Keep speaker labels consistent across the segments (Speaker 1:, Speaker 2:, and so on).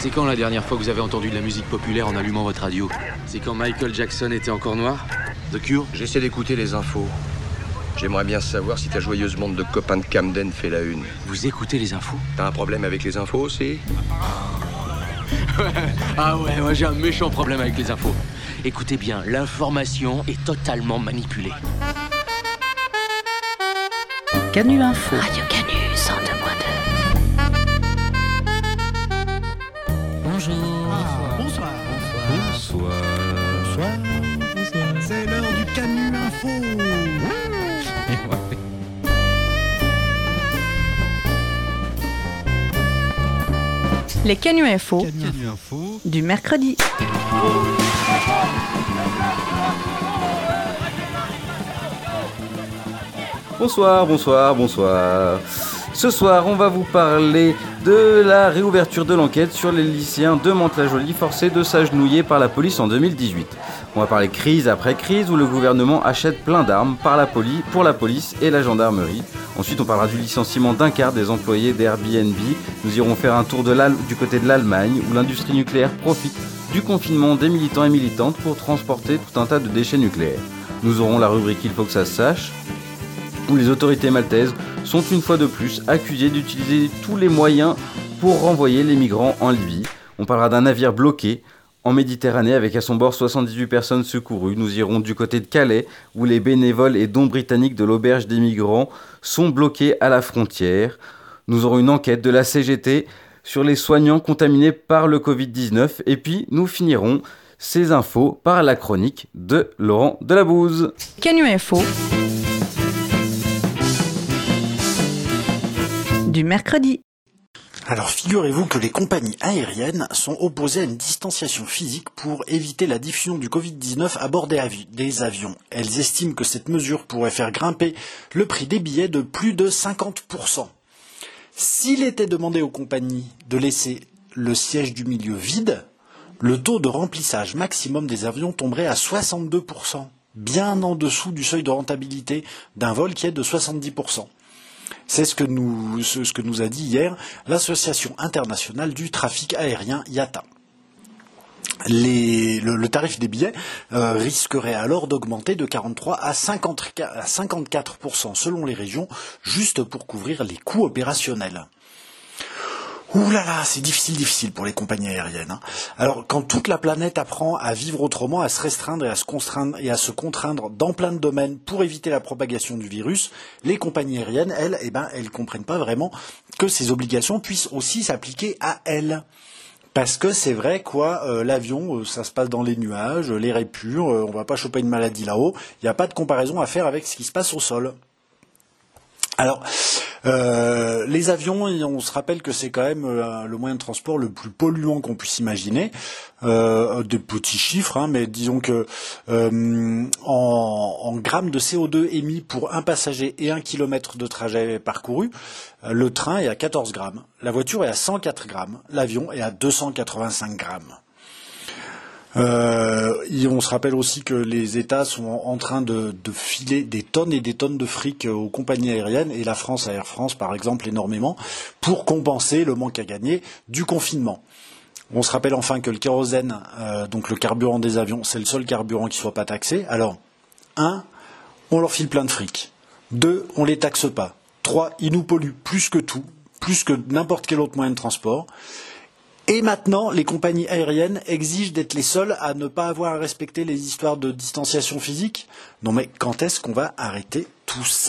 Speaker 1: C'est quand la dernière fois que vous avez entendu de la musique populaire en allumant votre radio? C'est quand Michael Jackson était encore noir? The Cure?
Speaker 2: J'essaie d'écouter les infos. J'aimerais bien savoir si ta joyeuse bande de copains de Camden fait la une.
Speaker 1: Vous écoutez les infos?
Speaker 2: T'as un problème avec les infos aussi?
Speaker 1: Ah ouais, moi j'ai un méchant problème avec les infos. Écoutez bien, l'information est totalement manipulée.
Speaker 3: Canu Info.
Speaker 4: Radio Canu, 102.2.
Speaker 3: Bonjour.
Speaker 5: Bonsoir.
Speaker 6: Bonsoir.
Speaker 5: C'est l'heure du Canu Info.
Speaker 3: Les Canu Info
Speaker 6: Canu Info.
Speaker 3: du mercredi.
Speaker 6: Bonsoir. Ce soir, on va vous parler de la réouverture de l'enquête sur les lycéens de Mantes-la-Jolie forcés de s'agenouiller par la police en 2018. On va parler crise après crise où le gouvernement achète plein d'armes pour la police et la gendarmerie. Ensuite, on parlera du licenciement d'un quart des employés d'Airbnb. Nous irons faire un tour du côté de l'Allemagne où l'industrie nucléaire profite du confinement des militants et militantes pour transporter tout un tas de déchets nucléaires. Nous aurons la rubrique Il faut que ça se sache, où les autorités maltaises sont une fois de plus accusées d'utiliser tous les moyens pour renvoyer les migrants en Libye. On parlera d'un navire bloqué en Méditerranée avec à son bord 78 personnes secourues. Nous irons du côté de Calais où les bénévoles et dons britanniques de l'auberge des migrants sont bloqués à la frontière. Nous aurons une enquête de la CGT sur les soignants contaminés par le Covid-19 et puis nous finirons ces infos par la chronique de Laurent Delabouze.
Speaker 3: Canu Info du mercredi.
Speaker 5: Alors figurez-vous que les compagnies aériennes sont opposées à une distanciation physique pour éviter la diffusion du Covid-19 à bord des avions. Elles estiment que cette mesure pourrait faire grimper le prix des billets de plus de 50%. S'il était demandé aux compagnies de laisser le siège du milieu vide, le taux de remplissage maximum des avions tomberait à 62%, bien en dessous du seuil de rentabilité d'un vol qui est de 70%. C'est ce que nous a dit hier l'Association internationale du trafic aérien IATA. Le tarif des billets risquerait alors d'augmenter de 43 à 54% selon les régions, juste pour couvrir les coûts opérationnels. Ouh là là, c'est difficile pour les compagnies aériennes. Hein. Alors, quand toute la planète apprend à vivre autrement, à se restreindre et à se contraindre dans plein de domaines pour éviter la propagation du virus, les compagnies aériennes, elles comprennent pas vraiment que ces obligations puissent aussi s'appliquer à elles. Parce que c'est vrai, l'avion, ça se passe dans les nuages, l'air est pur, on va pas choper une maladie là-haut, il n'y a pas de comparaison à faire avec ce qui se passe au sol. Alors, les avions, on se rappelle que c'est quand même le moyen de transport le plus polluant qu'on puisse imaginer. Des petits chiffres, hein, mais disons que en grammes de CO2 émis pour un passager et 1 kilomètre de trajet parcouru, le train est à 14 grammes, la voiture est à 104 grammes, l'avion est à 285 grammes. On se rappelle aussi que les États sont en train de filer des tonnes et des tonnes de fric aux compagnies aériennes, et la France à Air France par exemple énormément, pour compenser le manque à gagner du confinement. On se rappelle enfin que le kérosène, donc le carburant des avions, c'est le seul carburant qui ne soit pas taxé. Alors, 1, on leur file plein de fric. 2, on les taxe pas. 3, ils nous polluent plus que tout, plus que n'importe quel autre moyen de transport. Et maintenant, les compagnies aériennes exigent d'être les seules à ne pas avoir à respecter les histoires de distanciation physique. Non mais quand est-ce qu'on va arrêter tout ça ?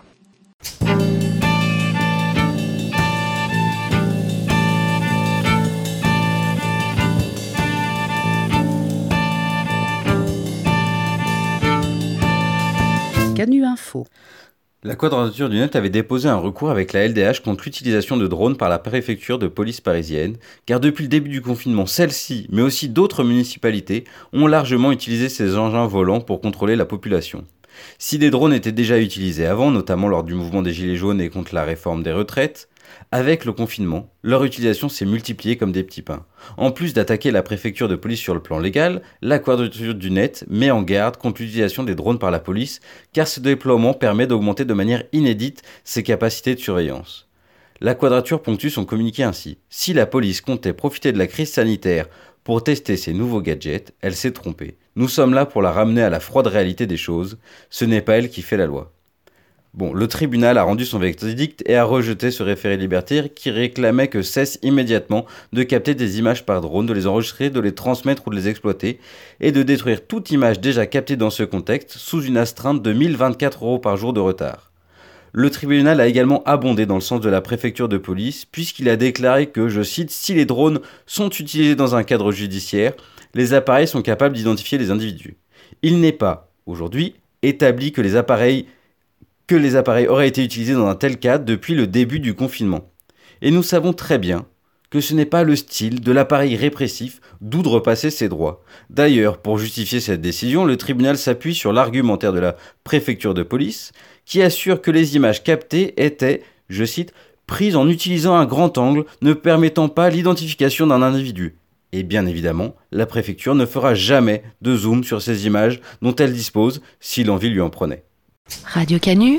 Speaker 3: Canu Info.
Speaker 6: La Quadrature du Net avait déposé un recours avec la LDH contre l'utilisation de drones par la préfecture de police parisienne, car depuis le début du confinement, celle-ci, mais aussi d'autres municipalités, ont largement utilisé ces engins volants pour contrôler la population. Si des drones étaient déjà utilisés avant, notamment lors du mouvement des Gilets jaunes et contre la réforme des retraites, avec le confinement, leur utilisation s'est multipliée comme des petits pains. En plus d'attaquer la préfecture de police sur le plan légal, la Quadrature du Net met en garde contre l'utilisation des drones par la police, car ce déploiement permet d'augmenter de manière inédite ses capacités de surveillance. La Quadrature ponctue son communiqué ainsi. Si la police comptait profiter de la crise sanitaire pour tester ses nouveaux gadgets, elle s'est trompée. Nous sommes là pour la ramener à la froide réalité des choses. Ce n'est pas elle qui fait la loi. Bon, le tribunal a rendu son verdict et a rejeté ce référé libertaire qui réclamait que cesse immédiatement de capter des images par drone, de les enregistrer, de les transmettre ou de les exploiter, et de détruire toute image déjà captée dans ce contexte sous une astreinte de 1024 € par jour de retard. Le tribunal a également abondé dans le sens de la préfecture de police, puisqu'il a déclaré que, je cite, « si les drones sont utilisés dans un cadre judiciaire, les appareils sont capables d'identifier les individus. Il n'est pas, aujourd'hui, établi que les appareils auraient été utilisés dans un tel cadre depuis le début du confinement. Et nous savons très bien que ce n'est pas le style de l'appareil répressif d'outrepasser ses droits. D'ailleurs, pour justifier cette décision, le tribunal s'appuie sur l'argumentaire de la préfecture de police, qui assure que les images captées étaient, je cite, « prises en utilisant un grand angle ne permettant pas l'identification d'un individu ». Et bien évidemment, la préfecture ne fera jamais de zoom sur ces images dont elle dispose si l'envie lui en prenait.
Speaker 3: Radio Canu.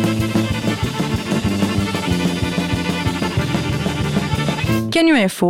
Speaker 3: Canu Info.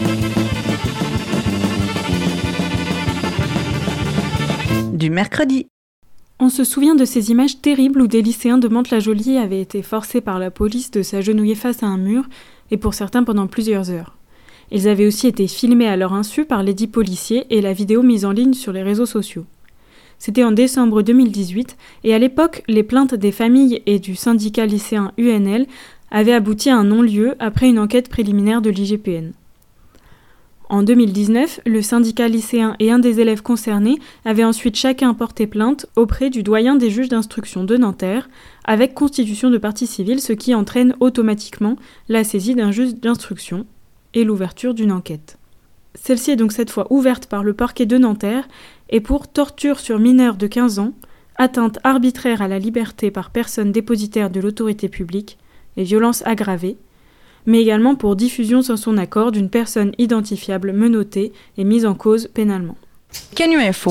Speaker 3: Du mercredi.
Speaker 4: On se souvient de ces images terribles où des lycéens de Mantes-la-Jolie avaient été forcés par la police de s'agenouiller face à un mur, et pour certains pendant plusieurs heures. Ils avaient aussi été filmés à leur insu par les dits policiers et la vidéo mise en ligne sur les réseaux sociaux. C'était en décembre 2018, et à l'époque, les plaintes des familles et du syndicat lycéen UNL avaient abouti à un non-lieu après une enquête préliminaire de l'IGPN. En 2019, le syndicat lycéen et un des élèves concernés avaient ensuite chacun porté plainte auprès du doyen des juges d'instruction de Nanterre, avec constitution de partie civile, ce qui entraîne automatiquement la saisie d'un juge d'instruction et l'ouverture d'une enquête. Celle-ci est donc cette fois ouverte par le parquet de Nanterre et pour torture sur mineur de 15 ans, atteinte arbitraire à la liberté par personne dépositaire de l'autorité publique et violences aggravées, mais également pour diffusion sans son accord d'une personne identifiable menottée et mise en cause pénalement.
Speaker 3: Canu Info.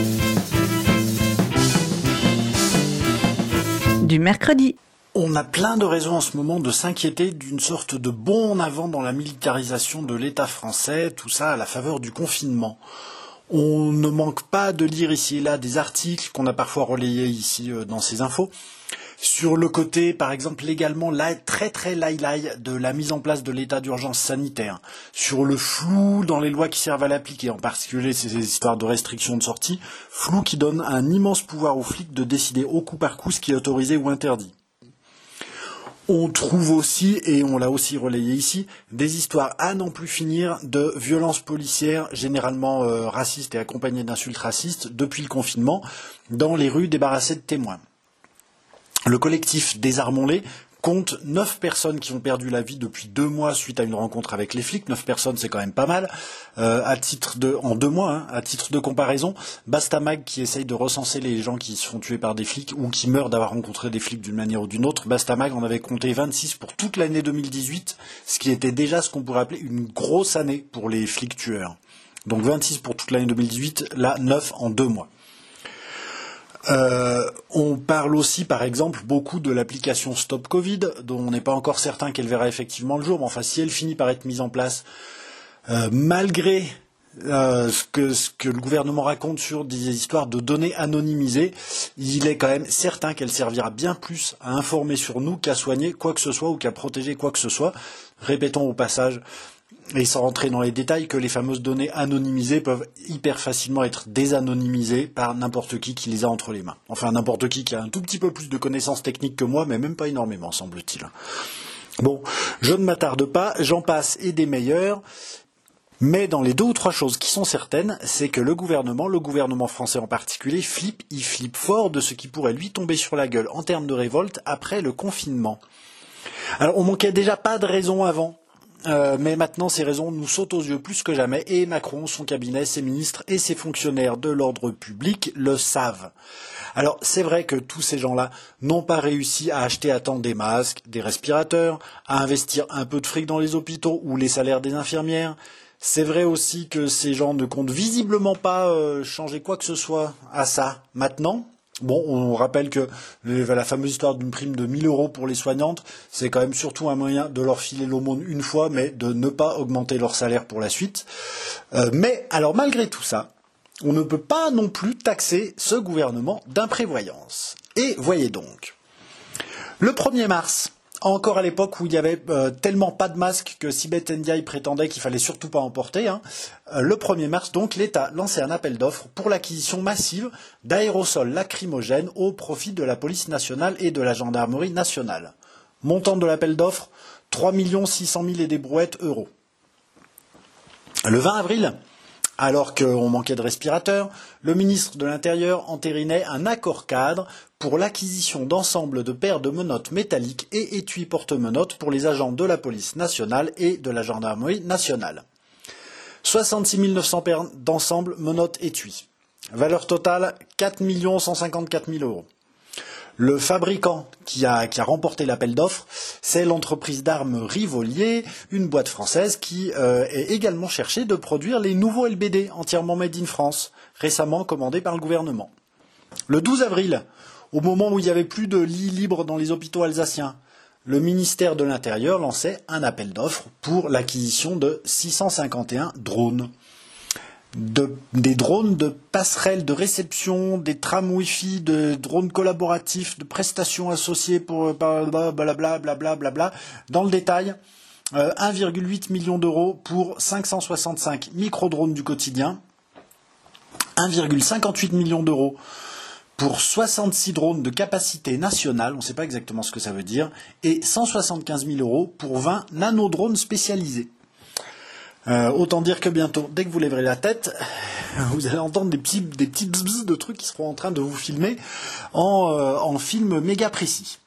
Speaker 3: Du mercredi.
Speaker 5: On a plein de raisons en ce moment de s'inquiéter d'une sorte de bond en avant dans la militarisation de l'État français, tout ça à la faveur du confinement. On ne manque pas de lire ici et là des articles qu'on a parfois relayés ici dans ces infos, sur le côté, par exemple, également très laï de la mise en place de l'état d'urgence sanitaire, sur le flou dans les lois qui servent à l'appliquer, en particulier ces histoires de restrictions de sortie, flou qui donne un immense pouvoir aux flics de décider au coup par coup ce qui est autorisé ou interdit. On trouve aussi, et on l'a aussi relayé ici, des histoires à n'en plus finir de violences policières, généralement racistes et accompagnées d'insultes racistes, depuis le confinement, dans les rues débarrassées de témoins. Le collectif Désarmons-les compte 9 personnes qui ont perdu la vie depuis 2 mois suite à une rencontre avec les flics. 9 personnes, c'est quand même pas mal. En 2 mois, à titre de comparaison, Bastamag qui essaye de recenser les gens qui se font tuer par des flics ou qui meurent d'avoir rencontré des flics d'une manière ou d'une autre. Bastamag en avait compté 26 pour toute l'année 2018, ce qui était déjà ce qu'on pourrait appeler une grosse année pour les flics tueurs. Donc 26 pour toute l'année 2018, là 9 en 2 mois. On parle aussi, par exemple, beaucoup de l'application Stop Covid, dont on n'est pas encore certain qu'elle verra effectivement le jour. Mais enfin, si elle finit par être mise en place, malgré ce que le gouvernement raconte sur des histoires de données anonymisées, il est quand même certain qu'elle servira bien plus à informer sur nous qu'à soigner quoi que ce soit ou qu'à protéger quoi que ce soit. Répétons au passage, et sans rentrer dans les détails, que les fameuses données anonymisées peuvent hyper facilement être désanonymisées par n'importe qui les a entre les mains. Enfin, n'importe qui a un tout petit peu plus de connaissances techniques que moi, mais même pas énormément, semble-t-il. Bon, je ne m'attarde pas, j'en passe et des meilleurs. Mais dans les 2 ou 3 choses qui sont certaines, c'est que le gouvernement français en particulier, il flippe fort de ce qui pourrait lui tomber sur la gueule en termes de révolte après le confinement. Alors, on manquait déjà pas de raisons avant. Mais maintenant, ces raisons nous sautent aux yeux plus que jamais, et Macron, son cabinet, ses ministres et ses fonctionnaires de l'ordre public le savent. Alors, c'est vrai que tous ces gens-là n'ont pas réussi à acheter à temps des masques, des respirateurs, à investir un peu de fric dans les hôpitaux ou les salaires des infirmières. C'est vrai aussi que ces gens ne comptent visiblement pas changer quoi que ce soit à ça maintenant. Bon, on rappelle que la fameuse histoire d'une prime de 1 000 € pour les soignantes, c'est quand même surtout un moyen de leur filer l'aumône une fois, mais de ne pas augmenter leur salaire pour la suite. Mais alors malgré tout ça, on ne peut pas non plus taxer ce gouvernement d'imprévoyance. Et voyez donc, le 1er mars, encore à l'époque où il y avait tellement pas de masques que Sibeth Ndiaye prétendait qu'il fallait surtout pas en porter, le 1er mars, donc, l'État lançait un appel d'offres pour l'acquisition massive d'aérosols lacrymogènes au profit de la police nationale et de la gendarmerie nationale. Montant de l'appel d'offres, 3 600 000 et des brouettes euros. Le 20 avril, alors qu'on manquait de respirateurs, le ministre de l'Intérieur entérinait un accord cadre pour l'acquisition d'ensemble de paires de menottes métalliques et étuis porte-menottes pour les agents de la police nationale et de la gendarmerie nationale. 66 900 paires d'ensemble menottes étuis. Valeur totale, 4 154 000 €. Le fabricant qui a remporté l'appel d'offres, c'est l'entreprise d'armes Rivolier, une boîte française qui est également cherchée de produire les nouveaux LBD entièrement made in France, récemment commandés par le gouvernement. Le 12 avril, au moment où il n'y avait plus de lits libres dans les hôpitaux alsaciens, le ministère de l'Intérieur lançait un appel d'offres pour l'acquisition de 651 drones. Des drones de passerelles de réception, des trams Wi-Fi, de drones collaboratifs, de prestations associées pour blablabla. Dans le détail, 1,8 million d'euros pour 565 micro-drones du quotidien, 1,58 million d'euros pour 66 drones de capacité nationale, on ne sait pas exactement ce que ça veut dire, et 175 000 € pour 20 nanodrones spécialisés. Autant dire que bientôt, dès que vous lèverez la tête, vous allez entendre des petits bzz de trucs qui seront en train de vous filmer en film méga précis.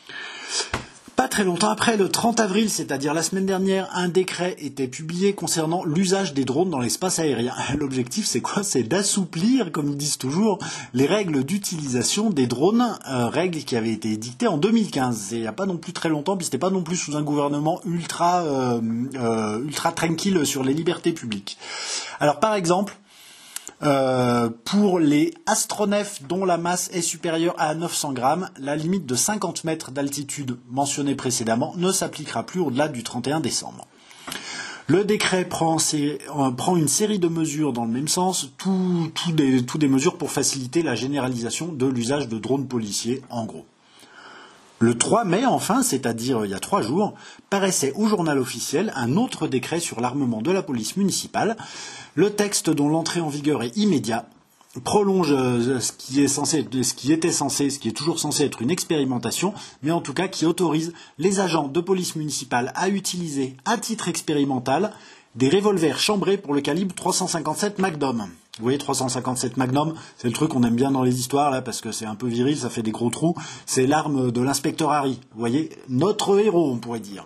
Speaker 5: Pas très longtemps après, le 30 avril, c'est-à-dire la semaine dernière, un décret était publié concernant l'usage des drones dans l'espace aérien. L'objectif, c'est quoi ? C'est d'assouplir, comme ils disent toujours, les règles d'utilisation des drones, règles qui avaient été édictées en 2015. Il n'y a pas non plus très longtemps, puis c'était pas non plus sous un gouvernement ultra tranquille sur les libertés publiques. Alors, par exemple, pour les astronefs dont la masse est supérieure à 900 grammes, la limite de 50 mètres d'altitude mentionnée précédemment ne s'appliquera plus au-delà du 31 décembre. Le décret prend une série de mesures dans le même sens, toutes des mesures pour faciliter la généralisation de l'usage de drones policiers, en gros. Le 3 mai, enfin, c'est-à-dire il y a 3 jours, paraissait au journal officiel un autre décret sur l'armement de la police municipale. Le texte dont l'entrée en vigueur est immédiat prolonge ce qui est toujours censé être une expérimentation, mais en tout cas qui autorise les agents de police municipale à utiliser à titre expérimental des revolvers chambrés pour le calibre 357 Magnum. Vous voyez, 357 Magnum, c'est le truc qu'on aime bien dans les histoires, là, parce que c'est un peu viril, ça fait des gros trous. C'est l'arme de l'inspecteur Harry. Vous voyez, notre héros, on pourrait dire.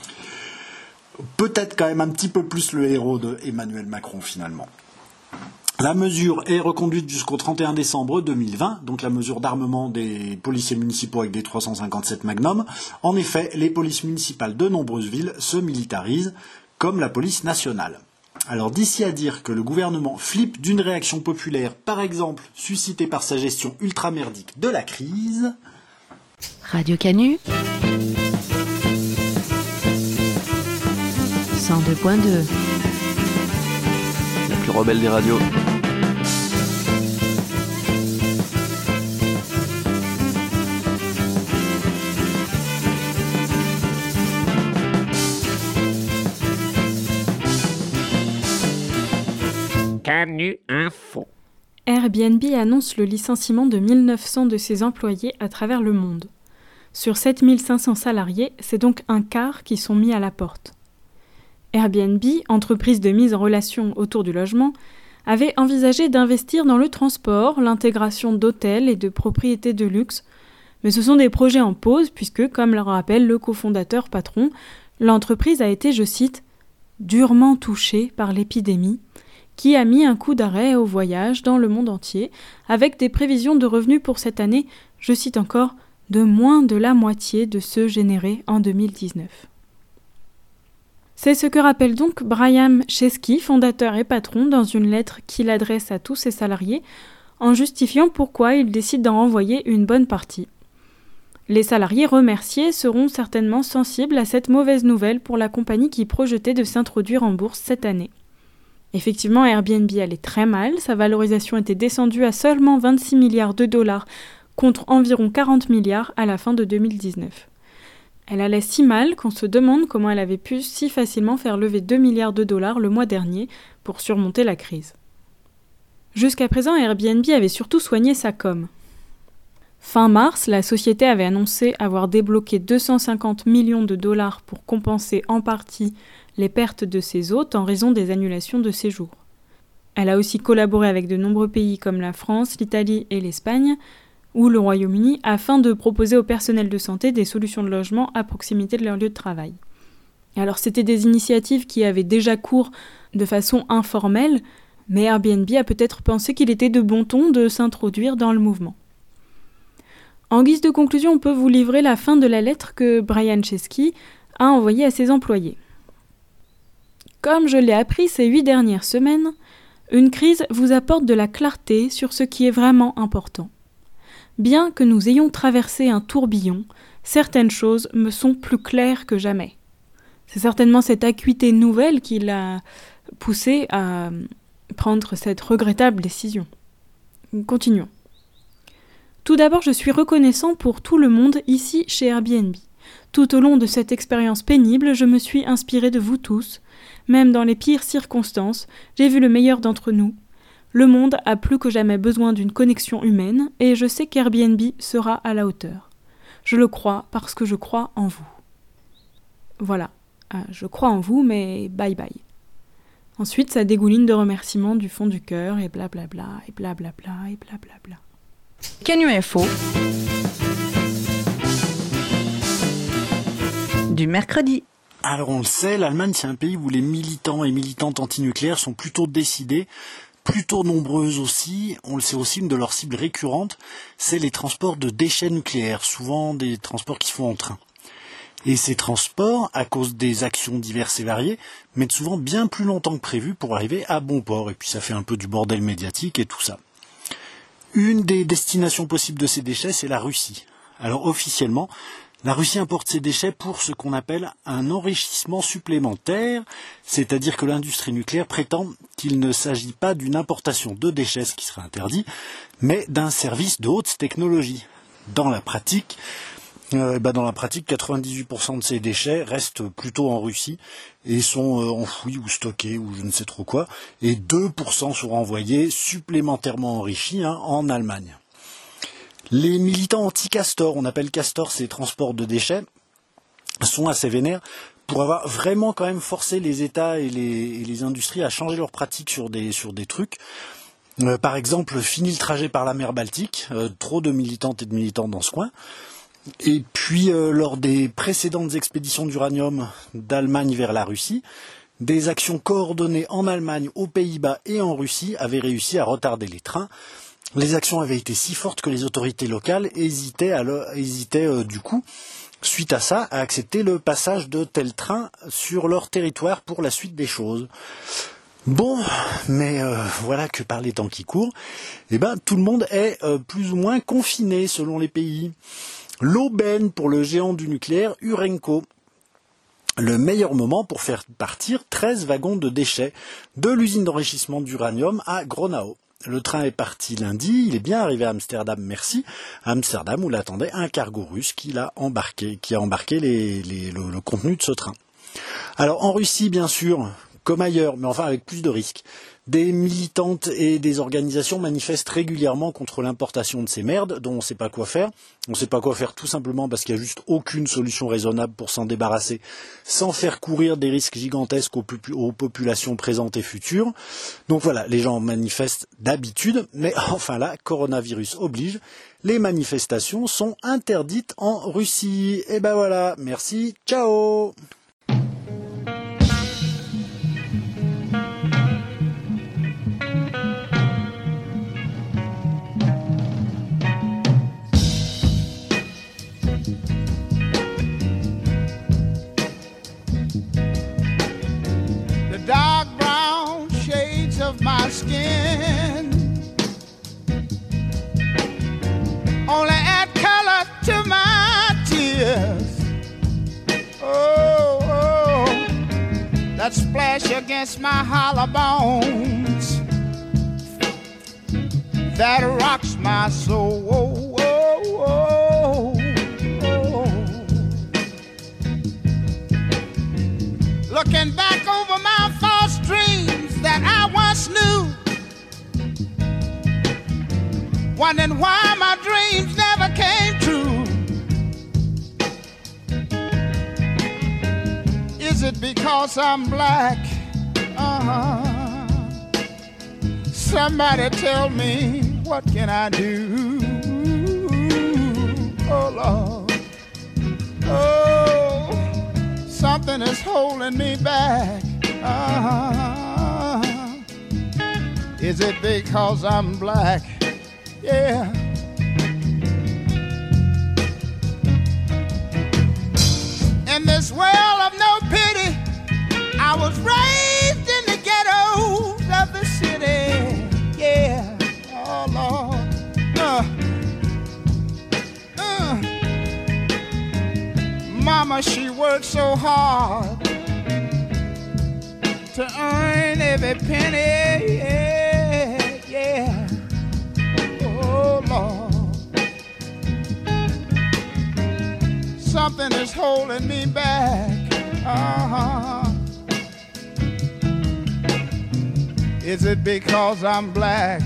Speaker 5: Peut-être quand même un petit peu plus le héros de Emmanuel Macron, finalement. La mesure est reconduite jusqu'au 31 décembre 2020, donc la mesure d'armement des policiers municipaux avec des 357 Magnum. En effet, les polices municipales de nombreuses villes se militarisent, comme la police nationale. Alors d'ici à dire que le gouvernement flippe d'une réaction populaire, par exemple suscitée par sa gestion ultra-merdique de la crise...
Speaker 3: Radio Canu 102.2.
Speaker 1: La plus rebelle des radios.
Speaker 7: Canu Info.
Speaker 4: Airbnb annonce le licenciement de 1900 de ses employés à travers le monde. Sur 7500 salariés, c'est donc un quart qui sont mis à la porte. Airbnb, entreprise de mise en relation autour du logement, avait envisagé d'investir dans le transport, l'intégration d'hôtels et de propriétés de luxe, mais ce sont des projets en pause puisque, comme le rappelle le cofondateur patron, l'entreprise a été, je cite, « durement touchée par l'épidémie », qui a mis un coup d'arrêt au voyage dans le monde entier, avec des prévisions de revenus pour cette année, je cite encore, de moins de la moitié de ceux générés en 2019. C'est ce que rappelle donc Brian Chesky, fondateur et patron, dans une lettre qu'il adresse à tous ses salariés, en justifiant pourquoi il décide d'en renvoyer une bonne partie. Les salariés remerciés seront certainement sensibles à cette mauvaise nouvelle pour la compagnie qui projetait de s'introduire en bourse cette année. Effectivement, Airbnb allait très mal, sa valorisation était descendue à seulement 26 milliards de dollars contre environ 40 milliards à la fin de 2019. Elle allait si mal qu'on se demande comment elle avait pu si facilement faire lever 2 milliards de dollars le mois dernier pour surmonter la crise. Jusqu'à présent, Airbnb avait surtout soigné sa com. Fin mars, la société avait annoncé avoir débloqué 250 millions de dollars pour compenser en partie les pertes de ses hôtes en raison des annulations de séjour. Elle a aussi collaboré avec de nombreux pays comme la France, l'Italie et l'Espagne, ou le Royaume-Uni, afin de proposer au personnel de santé des solutions de logement à proximité de leur lieu de travail. Alors c'était des initiatives qui avaient déjà cours de façon informelle, mais Airbnb a peut-être pensé qu'il était de bon ton de s'introduire dans le mouvement. En guise de conclusion, on peut vous livrer la fin de la lettre que Brian Chesky a envoyée à ses employés. Comme je l'ai appris ces 8 dernières semaines, une crise vous apporte de la clarté sur ce qui est vraiment important. Bien que nous ayons traversé un tourbillon, certaines choses me sont plus claires que jamais. C'est certainement cette acuité nouvelle qui l'a poussé à prendre cette regrettable décision. Continuons. Tout d'abord, je suis reconnaissant pour tout le monde ici chez Airbnb. Tout au long de cette expérience pénible, je me suis inspiré de vous tous. Même dans les pires circonstances, j'ai vu le meilleur d'entre nous. Le monde a plus que jamais besoin d'une connexion humaine et je sais qu'Airbnb sera à la hauteur. Je le crois parce que je crois en vous. Voilà, je crois en vous, mais bye bye. Ensuite, ça dégouline de remerciements du fond du cœur et blablabla, et blablabla, et blablabla.
Speaker 3: Canu Info du mercredi.
Speaker 5: Alors on le sait, l'Allemagne c'est un pays où les militants et militantes antinucléaires sont plutôt décidés, plutôt nombreuses aussi. On le sait aussi, une de leurs cibles récurrentes, c'est les transports de déchets nucléaires, souvent des transports qui se font en train. Et ces transports, à cause des actions diverses et variées, mettent souvent bien plus longtemps que prévu pour arriver à bon port. Et puis ça fait un peu du bordel médiatique et tout ça. Une des destinations possibles de ces déchets, c'est la Russie. Alors officiellement, la Russie importe ces déchets pour ce qu'on appelle un enrichissement supplémentaire, c'est-à-dire que l'industrie nucléaire prétend qu'il ne s'agit pas d'une importation de déchets, ce qui serait interdit, mais d'un service de haute technologie. Dans la pratique, 98% de ces déchets restent plutôt en Russie et sont enfouis ou stockés ou je ne sais trop quoi, et 2% sont renvoyés supplémentairement enrichis en Allemagne. Les militants anti-Castor, on appelle Castor ces transports de déchets, sont assez vénères pour avoir vraiment quand même forcé les États et les industries à changer leurs pratiques sur des trucs. Par exemple, fini le trajet par la mer Baltique, trop de militantes et de militants dans ce coin. Et puis, lors des précédentes expéditions d'uranium d'Allemagne vers la Russie, des actions coordonnées en Allemagne, aux Pays-Bas et en Russie avaient réussi à retarder les trains. Les actions avaient été si fortes que les autorités locales hésitaient du coup, suite à ça, à accepter le passage de tels trains sur leur territoire pour la suite des choses. Bon, mais voilà que par les temps qui courent, tout le monde est plus ou moins confiné selon les pays. L'aubaine pour le géant du nucléaire Urenco. Le meilleur moment pour faire partir 13 wagons de déchets de l'usine d'enrichissement d'uranium à Gronau. Le train est parti lundi, il est bien arrivé à Amsterdam, merci. À Amsterdam où l'attendait un cargo russe qui a embarqué le contenu de ce train. Alors en Russie, bien sûr, comme ailleurs, mais enfin avec plus de risques, des militantes et des organisations manifestent régulièrement contre l'importation de ces merdes dont on ne sait pas quoi faire. On ne sait pas quoi faire tout simplement parce qu'il n'y a juste aucune solution raisonnable pour s'en débarrasser sans faire courir des risques gigantesques aux populations présentes et futures. Donc voilà, les gens manifestent d'habitude, mais enfin là, coronavirus oblige, les manifestations sont interdites en Russie. Et ben voilà, merci, ciao!
Speaker 8: Dark brown shades of my skin against my hollow bones that rocks my soul. Looking back over my false dreams that I once knew, wondering why my dreams never came true. Is it because I'm black? Somebody tell me, what can I do? Oh Lord, oh, something is holding me back. Is it because I'm black? Yeah. In this world of no pity, I was raised in the ghettos of the city. Yeah, oh Lord. Mama, she worked so hard to earn every penny. Yeah, yeah. Oh Lord, something is holding me back. Is it because I'm black?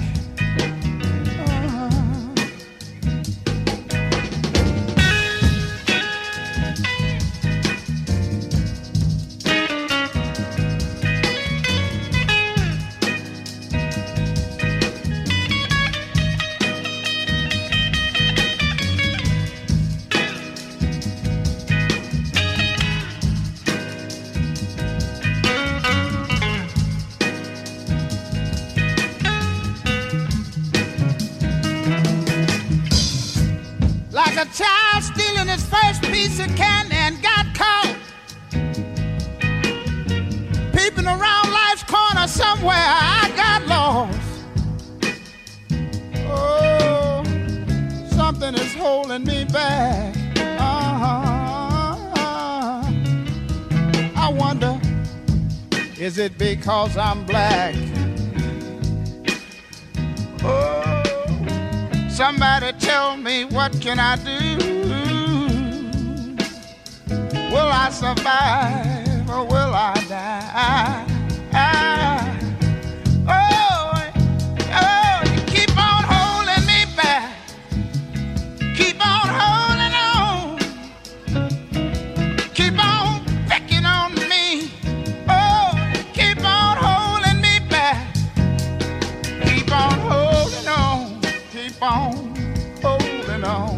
Speaker 8: Like a child stealing his first piece of candy and got caught, peeping around life's corner somewhere, I got lost. Oh, something is holding me back. I wonder, is it because I'm black? Oh, somebody tell me, what can I do? Will I survive or will I die? Oh, you keep on holding me back. Keep on holding on. Keep on picking on me. Oh, keep on holding me back. Keep on holding on. Keep on holding on.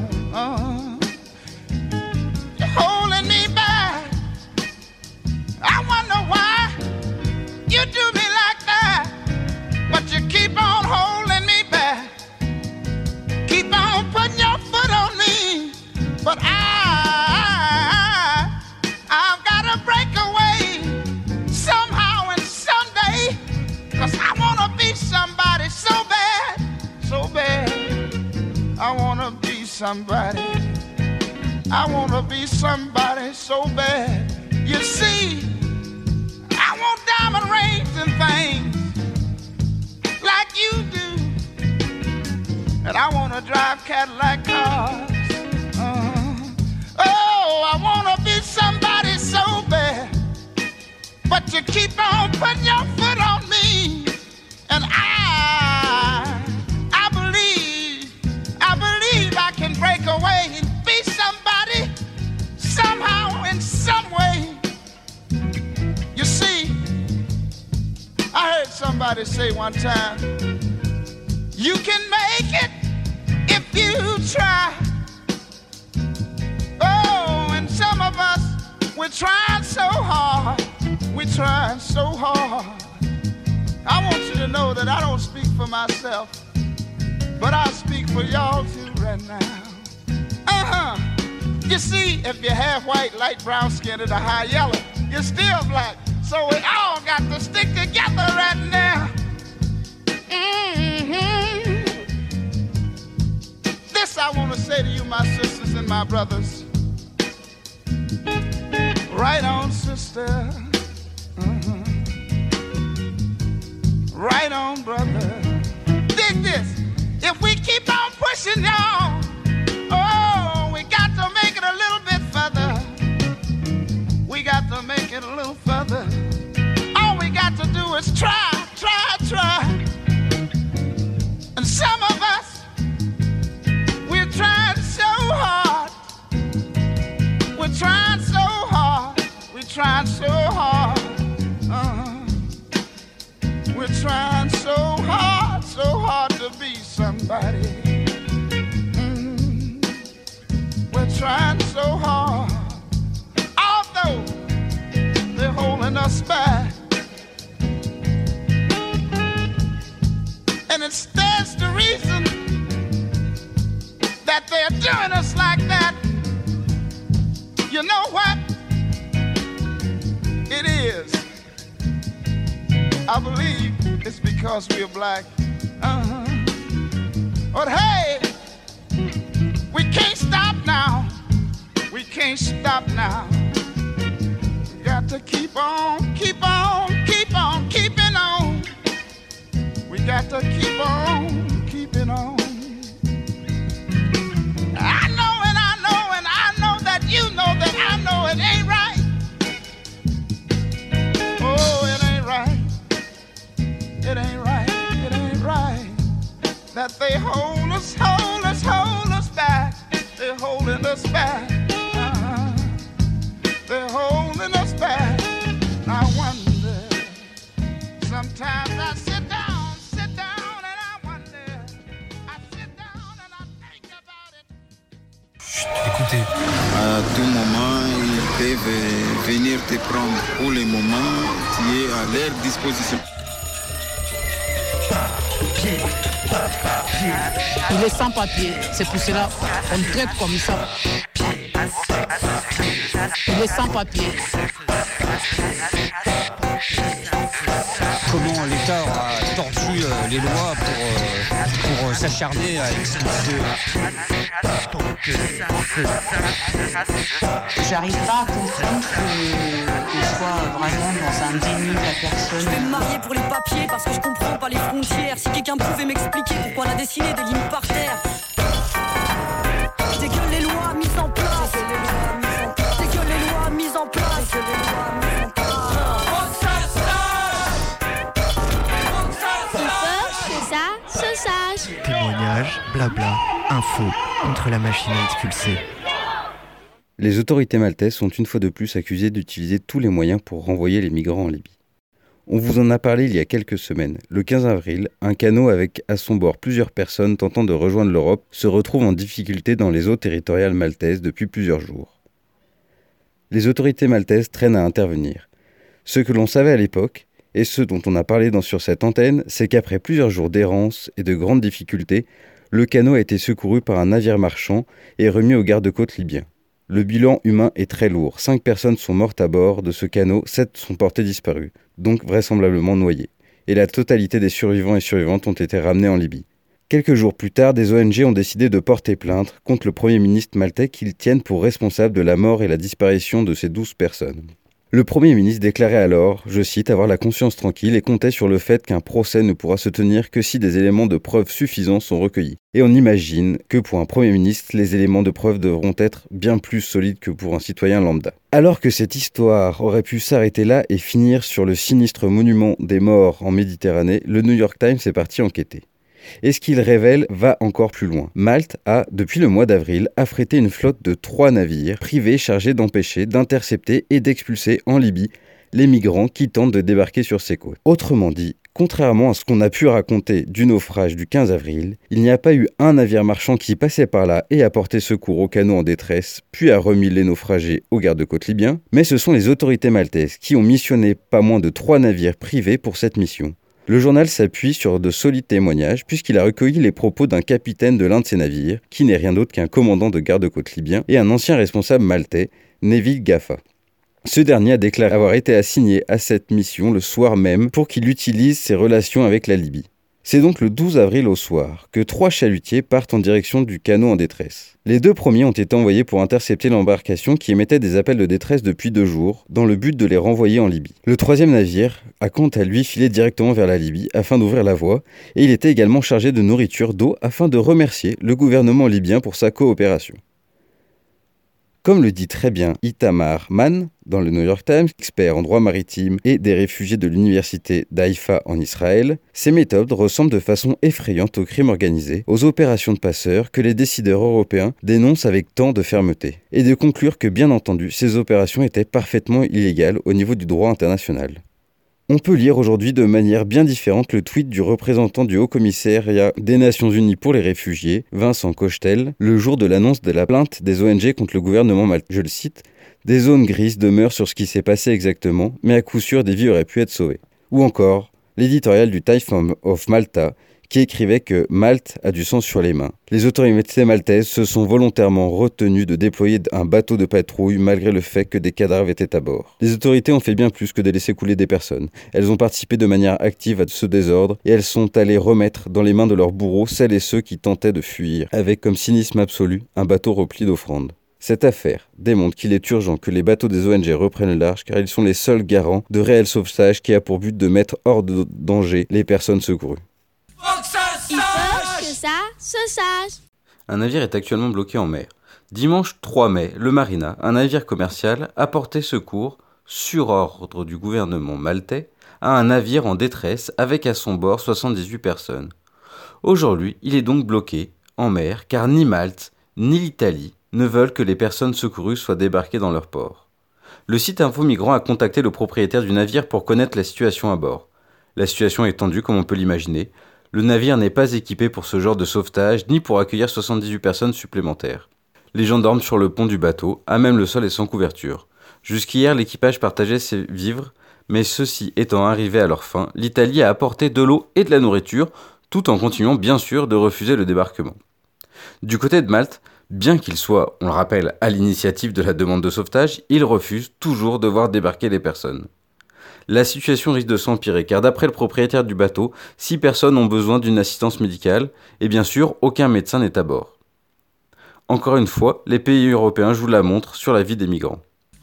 Speaker 8: You're holding me back. I wonder why you do me like that. But you keep on holding me back. Keep on putting your foot on me. But I've got to break away somehow and someday. 'Cause I want to be somebody so bad, so bad. I want to be somebody. I want to be somebody so bad. You see, I want diamond rings and things like you do. And I want to drive Cadillac cars. Oh, I want to be somebody so bad. But you keep on putting your foot on me. And I believe I can break away and be somebody somehow in some way. You see, I heard somebody say one time, you can make it if you try. Oh, and some of us, we're trying so hard. We're trying so hard. I want you to know that I don't speak for myself, but I speak for y'all too right now. You see, if you're half white, light brown skinned, or high yellow, you're still black. So we all got to stick together right now. This I want to say to you, my sisters and my brothers. Right on, sister. right on, brother. Dig this. If we keep on pushing, y'all, oh, we got to make it a little bit further. We got to make it a little further. All we got to do is try. And some of us, we're trying so hard. We're trying so hard. We're trying so hard. We're trying so hard to be somebody. We're trying so hard. Although they're holding us back. And that's the reason that they're doing us like that. You know what? It is. I believe it's because we're black. But hey, we can't stop now. We can't stop now. We got to keep on, keeping on. We got to keep on, keeping on. I know that you know that I know it ain't right. Oh, it ain't right. It ain't right. It ain't right. That they hold us back. They're holding us back. They're holding us back. I wonder. Sometimes I sit down.
Speaker 9: Écoutez, à tout moment, ils peuvent venir te prendre pour le moment qui est à leur disposition.
Speaker 10: Il est sans papier, c'est pour cela qu'on le traite comme ça. Il est sans papier.
Speaker 11: Comment l'État a tordu les lois pour s'acharner à expulser.
Speaker 12: J'arrive pas à comprendre qu'on soit vraiment dans un déni de la personne.
Speaker 13: Je vais me marier pour les papiers parce que je comprends pas les frontières. Si quelqu'un pouvait m'expliquer pourquoi on a dessiné des lignes par terre. Je dégueule les lois mises en place. Je dégueule les lois mises en place.
Speaker 14: Témoignages, blabla, info, contre la machine à expulser.
Speaker 6: Les autorités maltaises sont une fois de plus accusées d'utiliser tous les moyens pour renvoyer les migrants en Libye. On vous en a parlé il y a quelques semaines. Le 15 avril, un canot avec à son bord plusieurs personnes tentant de rejoindre l'Europe se retrouve en difficulté dans les eaux territoriales maltaises depuis plusieurs jours. Les autorités maltaises traînent à intervenir. Ce que l'on savait à l'époque, et ce dont on a parlé sur cette antenne, c'est qu'après plusieurs jours d'errance et de grandes difficultés, le canot a été secouru par un navire marchand et remis aux gardes-côtes libyens. Le bilan humain est très lourd. 5 personnes sont mortes à bord de ce canot, 7 sont portées disparues, donc vraisemblablement noyées. Et la totalité des survivants et survivantes ont été ramenés en Libye. Quelques jours plus tard, des ONG ont décidé de porter plainte contre le Premier ministre maltais qu'ils tiennent pour responsable de la mort et la disparition de ces 12 personnes. Le Premier ministre déclarait alors, je cite, avoir la conscience tranquille et comptait sur le fait qu'un procès ne pourra se tenir que si des éléments de preuve suffisants sont recueillis. Et on imagine que pour un Premier ministre, les éléments de preuve devront être bien plus solides que pour un citoyen lambda. Alors que cette histoire aurait pu s'arrêter là et finir sur le sinistre monument des morts en Méditerranée, le New York Times est parti enquêter. Et ce qu'il révèle va encore plus loin. Malte a, depuis le mois d'avril, affrété une flotte de 3 navires privés chargés d'empêcher, d'intercepter et d'expulser en Libye les migrants qui tentent de débarquer sur ses côtes. Autrement dit, contrairement à ce qu'on a pu raconter du naufrage du 15 avril, il n'y a pas eu un navire marchand qui passait par là et a porté secours aux canots en détresse, puis a remis les naufragés aux gardes-côtes libyens, mais ce sont les autorités maltaises qui ont missionné pas moins de 3 navires privés pour cette mission. Le journal s'appuie sur de solides témoignages puisqu'il a recueilli les propos d'un capitaine de l'un de ces navires, qui n'est rien d'autre qu'un commandant de garde-côtes libyen, et un ancien responsable maltais, Neville Gaffa. Ce dernier a déclaré avoir été assigné à cette mission le soir même pour qu'il utilise ses relations avec la Libye. C'est donc le 12 avril au soir que 3 chalutiers partent en direction du canot en détresse. Les 2 premiers ont été envoyés pour intercepter l'embarcation qui émettait des appels de détresse depuis 2 jours, dans le but de les renvoyer en Libye. Le 3e navire a quant à lui filé directement vers la Libye afin d'ouvrir la voie, et il était également chargé de nourriture, d'eau, afin de remercier le gouvernement libyen pour sa coopération. Comme le dit très bien Itamar Mann dans le New York Times, expert en droit maritime et des réfugiés de l'université d'Haïfa en Israël, ces méthodes ressemblent de façon effrayante au crime organisé, aux opérations de passeurs que les décideurs européens dénoncent avec tant de fermeté, et de conclure que bien entendu ces opérations étaient parfaitement illégales au niveau du droit international. On peut lire aujourd'hui de manière bien différente le tweet du représentant du Haut-Commissariat des Nations Unies pour les réfugiés, Vincent Cochetel, le jour de l'annonce de la plainte des ONG contre le gouvernement maltais. Je le cite, « Des zones grises demeurent sur ce qui s'est passé exactement, mais à coup sûr des vies auraient pu être sauvées. » Ou encore, l'éditorial du Times of Malta, qui écrivait que Malte a du sang sur les mains. Les autorités maltaises se sont volontairement retenues de déployer un bateau de patrouille malgré le fait que des cadavres étaient à bord. Les autorités ont fait bien plus que de laisser couler des personnes. Elles ont participé de manière active à ce désordre et elles sont allées remettre dans les mains de leurs bourreaux celles et ceux qui tentaient de fuir, avec comme cynisme absolu un bateau rempli d'offrandes. Cette affaire démontre qu'il est urgent que les bateaux des ONG reprennent le large car ils sont les seuls garants de réel sauvetage qui a pour but de mettre hors de danger les personnes secourues.
Speaker 15: Il faut que ça se sache.
Speaker 6: Un navire est actuellement bloqué en mer. Dimanche 3 mai, le Marina, un navire commercial, a porté secours, sur ordre du gouvernement maltais, à un navire en détresse avec à son bord 78 personnes. Aujourd'hui, il est donc bloqué en mer car ni Malte ni l'Italie ne veulent que les personnes secourues soient débarquées dans leur port. Le site Info Migrants a contacté le propriétaire du navire pour connaître la situation à bord. La situation est tendue comme on peut l'imaginer. Le navire n'est pas équipé pour ce genre de sauvetage, ni pour accueillir 78 personnes supplémentaires. Les gens dorment sur le pont du bateau, à même le sol et sans couverture. Jusqu'hier, l'équipage partageait ses vivres, mais ceux-ci étant arrivés à leur fin, l'Italie a apporté de l'eau et de la nourriture, tout en continuant bien sûr de refuser le débarquement. Du côté de Malte, bien qu'il soit, on le rappelle, à l'initiative de la demande de sauvetage, il refuse toujours de voir débarquer les personnes. La situation risque de s'empirer car d'après le propriétaire du bateau, 6 personnes ont besoin d'une assistance médicale et bien sûr, aucun médecin n'est à bord. Encore une fois, les pays européens jouent la montre sur la vie des migrants.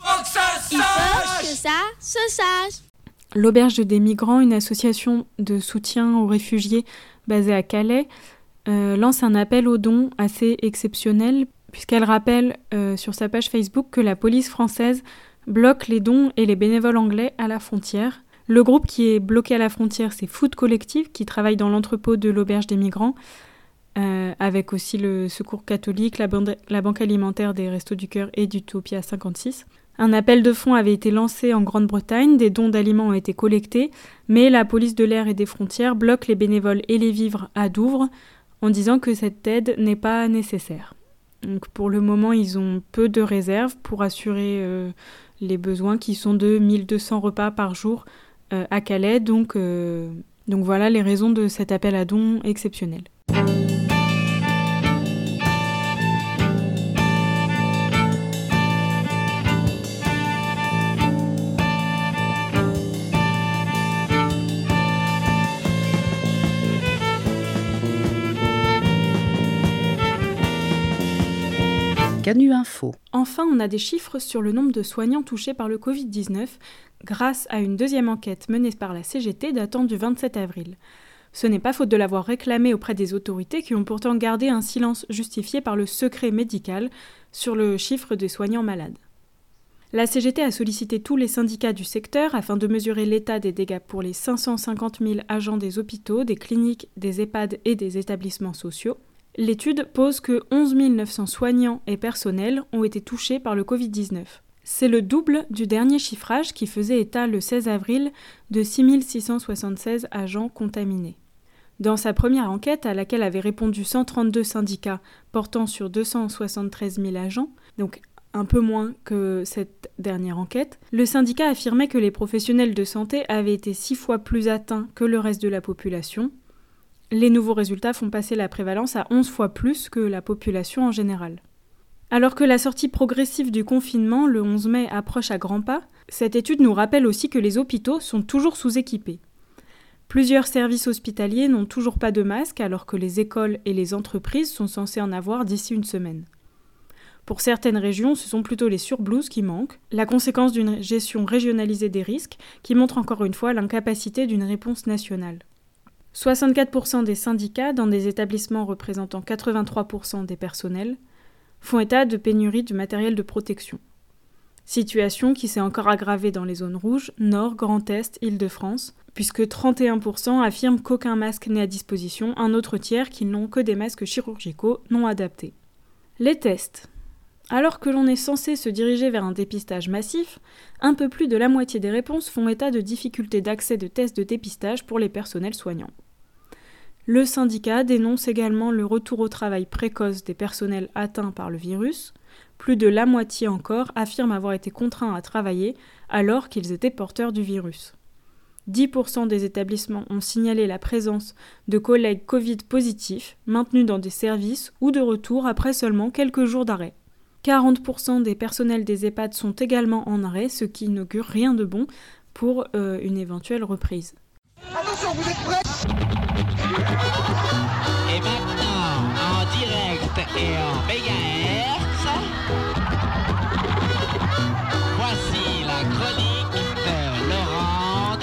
Speaker 15: Il faut que ça se sache.
Speaker 4: L'Auberge des migrants, une association de soutien aux réfugiés basée à Calais, lance un appel aux dons assez exceptionnel puisqu'elle rappelle sur sa page Facebook que la police française bloque les dons et les bénévoles anglais à la frontière. Le groupe qui est bloqué à la frontière, c'est Food Collective, qui travaille dans l'entrepôt de l'Auberge des migrants, avec aussi le Secours catholique, la Banque alimentaire des Restos du Cœur et d'Utopia 56. Un appel de fonds avait été lancé en Grande-Bretagne, des dons d'aliments ont été collectés, mais la police de l'air et des frontières bloque les bénévoles et les vivres à Douvres, en disant que cette aide n'est pas nécessaire. Donc pour le moment, ils ont peu de réserves pour assurer les besoins qui sont de 1200 repas par jour à Calais. Donc voilà les raisons de cet appel à dons exceptionnel.
Speaker 3: Canu Info.
Speaker 4: Enfin, on a des chiffres sur le nombre de soignants touchés par le Covid-19 grâce à une deuxième enquête menée par la CGT datant du 27 avril. Ce n'est pas faute de l'avoir réclamé auprès des autorités qui ont pourtant gardé un silence justifié par le secret médical sur le chiffre des soignants malades. La CGT a sollicité tous les syndicats du secteur afin de mesurer l'état des dégâts pour les 550 000 agents des hôpitaux, des cliniques, des EHPAD et des établissements sociaux. L'étude pose que 11 900 soignants et personnels ont été touchés par le Covid-19. C'est le double du dernier chiffrage qui faisait état le 16 avril de 6 676 agents contaminés. Dans sa première enquête, à laquelle avaient répondu 132 syndicats portant sur 273 000 agents, donc un peu moins que cette dernière enquête, le syndicat affirmait que les professionnels de santé avaient été 6 fois plus atteints que le reste de la population. Les nouveaux résultats font passer la prévalence à 11 fois plus que la population en général. Alors que la sortie progressive du confinement, le 11 mai, approche à grands pas, cette étude nous rappelle aussi que les hôpitaux sont toujours sous-équipés. Plusieurs services hospitaliers n'ont toujours pas de masques alors que les écoles et les entreprises sont censés en avoir d'ici une semaine. Pour certaines régions, ce sont plutôt les surblouses qui manquent, la conséquence d'une gestion régionalisée des risques qui montre encore une fois l'incapacité d'une réponse nationale. 64% des syndicats dans des établissements représentant 83% des personnels font état de pénurie de matériel de protection. Situation qui s'est encore aggravée dans les zones rouges, Nord, Grand Est, Île-de-France, puisque 31% affirment qu'aucun masque n'est à disposition, un autre tiers qu'ils n'ont que des masques chirurgicaux non adaptés. Les tests. Alors que l'on est censé se diriger vers un dépistage massif, un peu plus de la moitié des réponses font état de difficultés d'accès de tests de dépistage pour les personnels soignants. Le syndicat dénonce également le retour au travail précoce des personnels atteints par le virus. Plus de la moitié encore affirment avoir été contraints à travailler alors qu'ils étaient porteurs du virus. 10% des établissements ont signalé la présence de collègues Covid positifs maintenus dans des services ou de retour après seulement quelques jours d'arrêt. 40% des personnels des EHPAD sont également en arrêt, ce qui n'augure rien de bon pour une éventuelle reprise.
Speaker 8: Attention, vous êtes prêts?
Speaker 7: Et maintenant, en direct et en mégahertz, voici la chronique de Laurent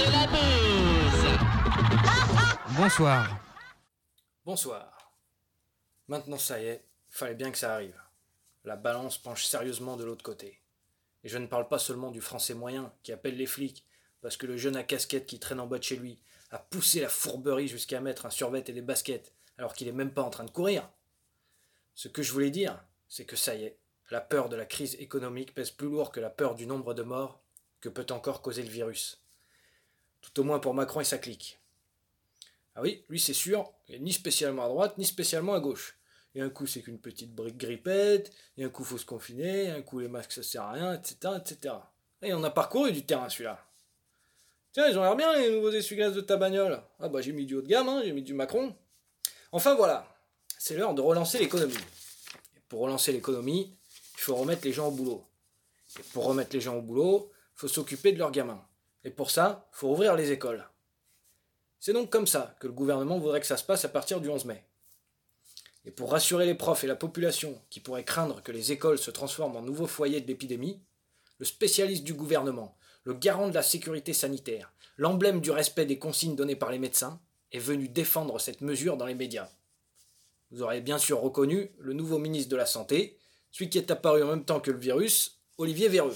Speaker 7: Delabuse.
Speaker 16: Bonsoir. Bonsoir. Maintenant ça y est, fallait bien que ça arrive. La balance penche sérieusement de l'autre côté. Et je ne parle pas seulement du français moyen qui appelle les flics parce que le jeune à casquette qui traîne en bas de chez lui a poussé la fourberie jusqu'à mettre un survêt et des baskets alors qu'il est même pas en train de courir. Ce que je voulais dire, c'est que ça y est, la peur de la crise économique pèse plus lourd que la peur du nombre de morts que peut encore causer le virus. Tout au moins pour Macron et sa clique. Ah oui, lui c'est sûr, il n'est ni spécialement à droite, ni spécialement à gauche. Et un coup c'est qu'une petite brique grippette, et un coup faut se confiner, et un coup les masques ça sert à rien, etc. etc. Et on a parcouru du terrain celui-là. Tiens, ils ont l'air bien les nouveaux essuie-glaces de ta bagnole. Ah bah j'ai mis du haut de gamme, hein, j'ai mis du Macron. Enfin voilà, c'est l'heure de relancer l'économie. Et pour relancer l'économie, il faut remettre les gens au boulot. Et pour remettre les gens au boulot, il faut s'occuper de leurs gamins. Et pour ça, il faut ouvrir les écoles. C'est donc comme ça que le gouvernement voudrait que ça se passe à partir du 11 mai. Et pour rassurer les profs et la population qui pourraient craindre que les écoles se transforment en nouveaux foyers de l'épidémie, le spécialiste du gouvernement, le garant de la sécurité sanitaire, l'emblème du respect des consignes données par les médecins, est venu défendre cette mesure dans les médias. Vous aurez bien sûr reconnu le nouveau ministre de la Santé, celui qui est apparu en même temps que le virus, Olivier Véreux.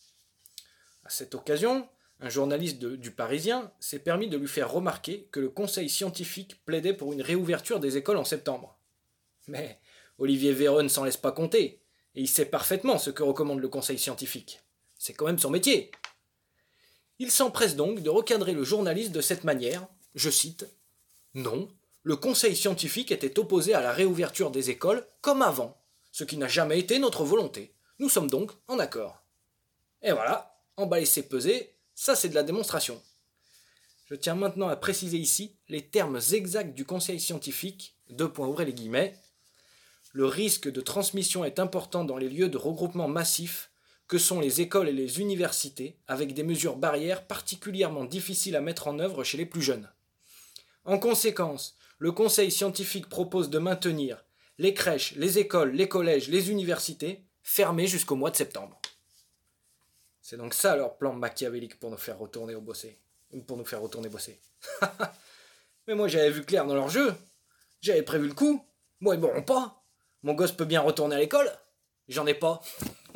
Speaker 16: À cette occasion, un journaliste du Parisien s'est permis de lui faire remarquer que le conseil scientifique plaidait pour une réouverture des écoles en septembre. Mais Olivier Véreux ne s'en laisse pas compter, et il sait parfaitement ce que recommande le conseil scientifique. C'est quand même son métier. Il s'empresse donc de recadrer le journaliste de cette manière, je cite, « Non, le conseil scientifique était opposé à la réouverture des écoles comme avant, ce qui n'a jamais été notre volonté. Nous sommes donc en accord. » Et voilà, emballer c'est peser, ça c'est de la démonstration. Je tiens maintenant à préciser ici les termes exacts du conseil scientifique, ouvrez les guillemets, le risque de transmission est important dans les lieux de regroupement massif que sont les écoles et les universités, avec des mesures barrières particulièrement difficiles à mettre en œuvre chez les plus jeunes. En conséquence, le conseil scientifique propose de maintenir les crèches, les écoles, les collèges, les universités fermés jusqu'au mois de septembre. C'est donc ça leur plan machiavélique pour nous faire retourner bosser. Mais moi j'avais vu clair dans leur jeu. J'avais prévu le coup. Moi ils m'auront pas. Mon gosse peut bien retourner à l'école. J'en ai pas.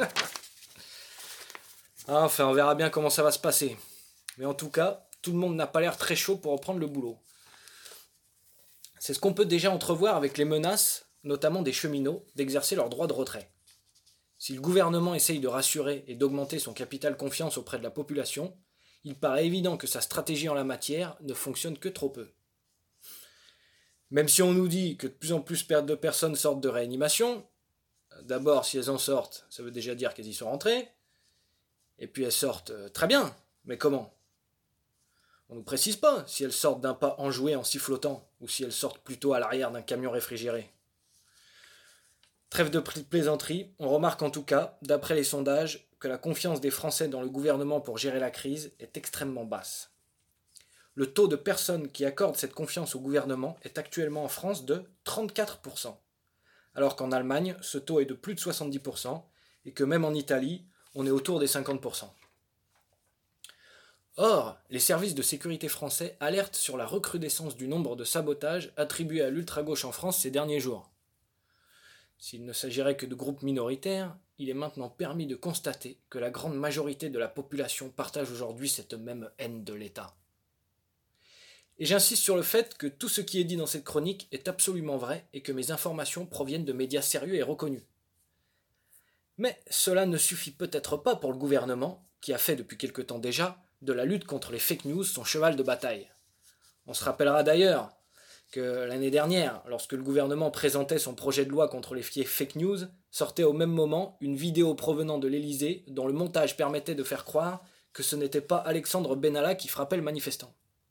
Speaker 16: Enfin, on verra bien comment ça va se passer. Mais en tout cas, tout le monde n'a pas l'air très chaud pour reprendre le boulot. C'est ce qu'on peut déjà entrevoir avec les menaces, notamment des cheminots, d'exercer leur droit de retrait. Si le gouvernement essaye de rassurer et d'augmenter son capital confiance auprès de la population, il paraît évident que sa stratégie en la matière ne fonctionne que trop peu. Même si on nous dit que de plus en plus de personnes sortent de réanimation, d'abord si elles en sortent, ça veut déjà dire qu'elles y sont rentrées, et puis elles sortent très bien, mais comment ? On ne nous précise pas si elles sortent d'un pas enjoué en sifflotant, ou si elles sortent plutôt à l'arrière d'un camion réfrigéré. Trêve de plaisanterie, on remarque en tout cas, d'après les sondages, que la confiance des Français dans le gouvernement pour gérer la crise est extrêmement basse. le taux de personnes qui accordent cette confiance au gouvernement est actuellement en France de 34%, alors qu'en Allemagne, ce taux est de plus de 70%, et que même en Italie, on est autour des 50%. Or, les services de sécurité français alertent sur la recrudescence du nombre de sabotages attribués à l'ultra-gauche en France ces derniers jours. S'il ne s'agirait que de groupes minoritaires, il est maintenant permis de constater que la grande majorité de la population partage aujourd'hui cette même haine de l'État. Et j'insiste sur le fait que tout ce qui est dit dans cette chronique est absolument vrai et que mes informations proviennent de médias sérieux et reconnus. Mais cela ne suffit peut-être pas pour le gouvernement, qui a fait depuis quelque temps déjà de la lutte contre les fake news son cheval de bataille. On se rappellera d'ailleurs que l'année dernière, lorsque le gouvernement présentait son projet de loi contre les fake news, sortait au même moment une vidéo provenant de l'Élysée dont le montage permettait de faire croire que ce n'était pas Alexandre Benalla qui frappait le manifestant.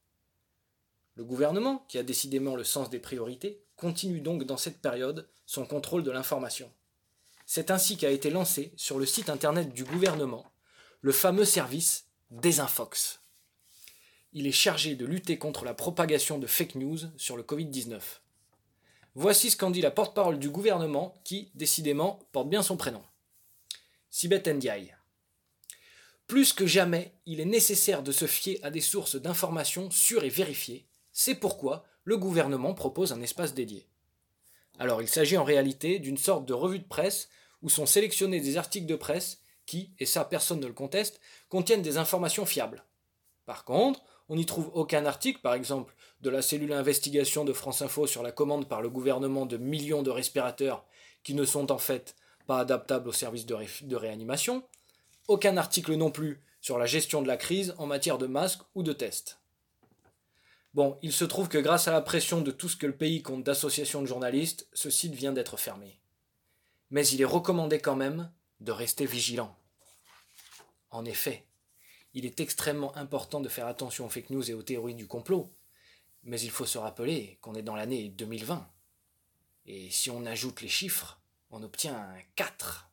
Speaker 16: Le gouvernement, qui a décidément le sens des priorités, continue donc dans cette période son contrôle de l'information. C'est ainsi qu'a été lancé sur le site internet du gouvernement le fameux service Desinfox. Il est chargé de lutter contre la propagation de fake news sur le Covid-19. Voici ce qu'en dit la porte-parole du gouvernement qui, décidément, porte bien son prénom. Sibeth Ndiaye. Plus que jamais, il est nécessaire de se fier à des sources d'informations sûres et vérifiées. C'est pourquoi le gouvernement propose un espace dédié. Alors il s'agit en réalité d'une sorte de revue de presse où sont sélectionnés des articles de presse qui, et ça personne ne le conteste, contiennent des informations fiables. Par contre, on n'y trouve aucun article, par exemple, de la cellule investigation de France Info sur la commande par le gouvernement de millions de respirateurs qui ne sont en fait pas adaptables au service de réanimation, aucun article non plus sur la gestion de la crise en matière de masques ou de tests. Bon, il se trouve que grâce à la pression de tout ce que le pays compte d'associations de journalistes, ce site vient d'être fermé. Mais il est recommandé quand même de rester vigilant. En effet, il est extrêmement important de faire attention aux fake news et aux théories du complot, mais il faut se rappeler qu'on est dans l'année 2020. Et si on ajoute les chiffres, on obtient un 4.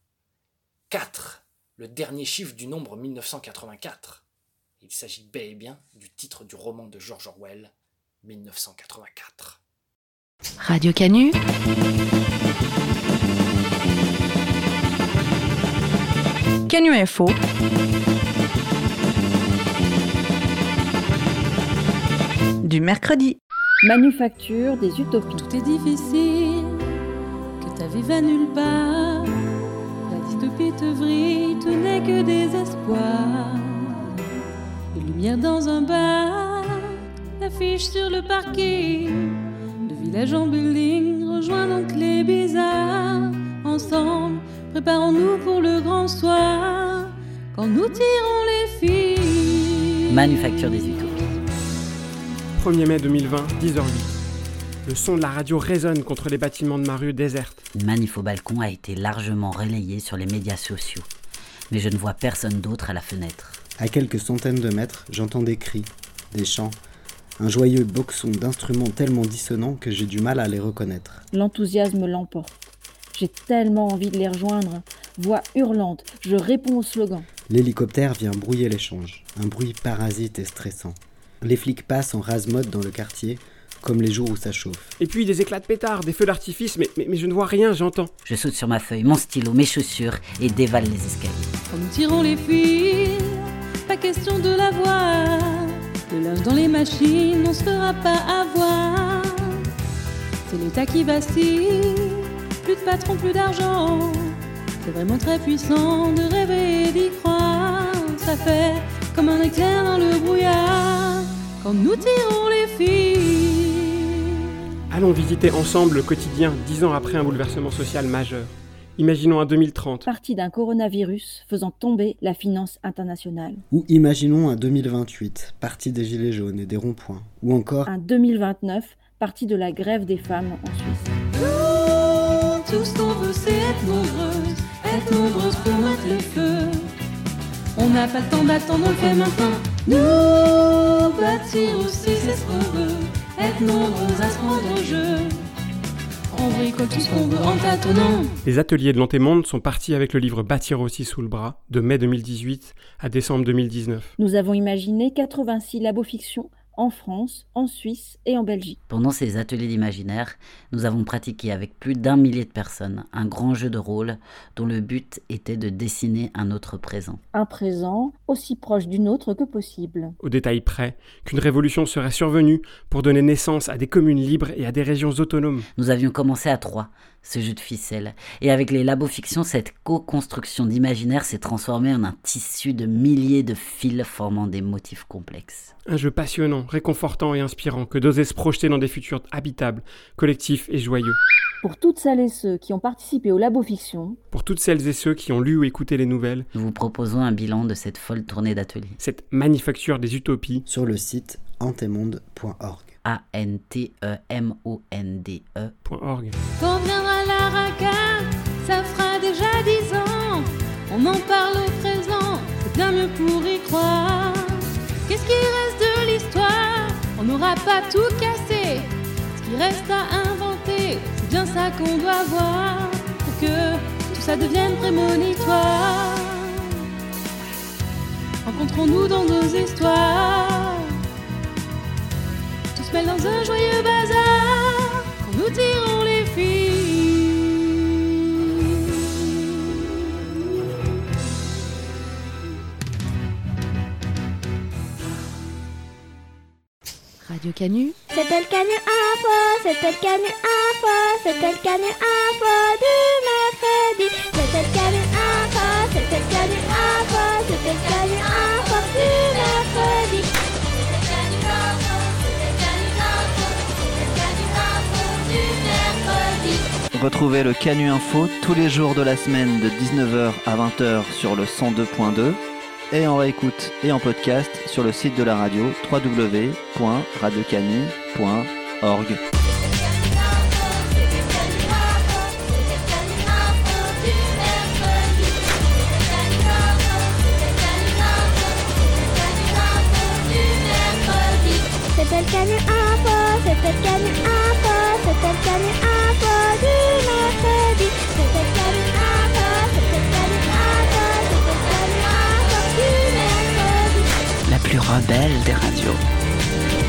Speaker 16: 4, le dernier chiffre du nombre 1984. Il s'agit bel et bien du titre du roman de George Orwell, 1984.
Speaker 3: Radio Canu. Canu Info. Du mercredi.
Speaker 17: Manufacture des utopies.
Speaker 18: Tout est difficile, que ta vie va nulle part. La dystopie te vrille, tout n'est que désespoir. Une lumière dans un bar, l'affiche sur le parking. De village en building, rejoins donc les bizarres. Ensemble, préparons-nous pour le grand soir, quand nous tirons les filles.
Speaker 3: Manufacture des utopies.
Speaker 19: 1er mai 2020, 10h08. Le son de la radio résonne contre les bâtiments de ma rue déserte.
Speaker 3: Une manif au balcon a été largement relayée sur les médias sociaux. Mais je ne vois personne d'autre à la fenêtre.
Speaker 20: À quelques centaines de mètres, j'entends des cris, des chants, un joyeux boxon d'instruments tellement dissonants que j'ai du mal à les reconnaître.
Speaker 17: L'enthousiasme l'emporte. J'ai tellement envie de les rejoindre. Voix hurlante, je réponds au slogan.
Speaker 20: L'hélicoptère vient brouiller l'échange. Un bruit parasite et stressant. Les flics passent en rase-mode dans le quartier, comme les jours où ça chauffe.
Speaker 19: Et puis des éclats de pétards, des feux d'artifice, mais je ne vois rien, j'entends.
Speaker 3: Je saute sur ma feuille, mon stylo, mes chaussures et dévale les escaliers.
Speaker 18: Quand nous tirons les fils, pas question de la voir. Le linge dans les machines, on se fera pas avoir. C'est l'État qui vacille, plus de patrons, plus d'argent. C'est vraiment très puissant de rêver et d'y croire. Ça fait comme un éclair dans le brouillard quand nous tirons les fils.
Speaker 19: Allons visiter ensemble le quotidien 10 ans après un bouleversement social majeur. Imaginons un 2030.
Speaker 17: Parti d'un coronavirus faisant tomber la finance internationale.
Speaker 20: Ou imaginons un 2028, parti des gilets jaunes et des ronds-points. Ou encore
Speaker 17: un 2029, parti de la grève des femmes en Suisse.
Speaker 18: Nous, tout ce qu'on veut, c'est être nombreuses pour mettre le feu. On n'a pas le temps d'attendre, on le fait maintenant. Nous, bâtir aussi, c'est ce qu'on veut. Être nombreuses à se prendre au jeu. On bricole tout ce qu'on veut en tâtonnant.
Speaker 19: Les ateliers de l'Antémonde sont partis avec le livre Bâtir aussi sous le bras, de mai 2018 à décembre 2019.
Speaker 17: Nous avons imaginé 80 syllabes-fictions en France, en Suisse et en Belgique.
Speaker 3: Pendant ces ateliers d'imaginaire, nous avons pratiqué avec plus d'1 millier de personnes un grand jeu de rôle dont le but était de dessiner un autre présent.
Speaker 17: Un présent aussi proche du nôtre que possible.
Speaker 19: Au détail près, qu'une révolution serait survenue pour donner naissance à des communes libres et à des régions autonomes.
Speaker 3: Nous avions commencé à 3, ce jeu de ficelle, et avec les labofictions, cette co-construction d'imaginaire s'est transformée en un tissu de milliers de fils formant des motifs complexes.
Speaker 19: Un jeu passionnant, réconfortant et inspirant que d'oser se projeter dans des futurs habitables, collectifs et joyeux.
Speaker 17: Pour toutes celles et ceux qui ont participé au Labofiction,
Speaker 19: pour toutes celles et ceux qui ont lu ou écouté les nouvelles,
Speaker 3: nous vous proposons un bilan de cette folle tournée d'ateliers.
Speaker 19: Cette manufacture des utopies
Speaker 20: sur le site antemonde.org.
Speaker 3: ANTEMONDE.org.
Speaker 18: Quand viendra la racade, ça fera déjà 10 ans. On en parle au présent, c'est bien mieux pour y croire. Qu'est-ce qui reste de l'histoire? On n'aura pas tout cassé. Ce qui reste à inventer, c'est bien ça qu'on doit voir pour que tout ça devienne prémonitoire. Rencontrons-nous dans nos histoires. Tous mêlent dans un joyeux bazar quand nous tirons les fils.
Speaker 15: Radio Canu.
Speaker 21: C'était le Canu Info, c'était le Canu Info, c'était le Canu Info du mercredi. C'était le Canu Info, c'était le Canu Info, c'était le Canu Info du mercredi. C'était le Canu Info, c'était le Canu Info, c'était le Canu Info du mercredi.
Speaker 22: Retrouvez le Canu Info tous les jours de la semaine de 19h à 20h sur le 102.2 et en réécoute et en podcast sur le site de la radio www.radiocanu.org.
Speaker 21: C'était le Canu Info, c'était le Canu Info, c'était le Canu Info du mercredi. C'était le Canu Info, c'était le Canu Info, c'était le Canu Info du mercredi.
Speaker 14: La plus rebelle des radios.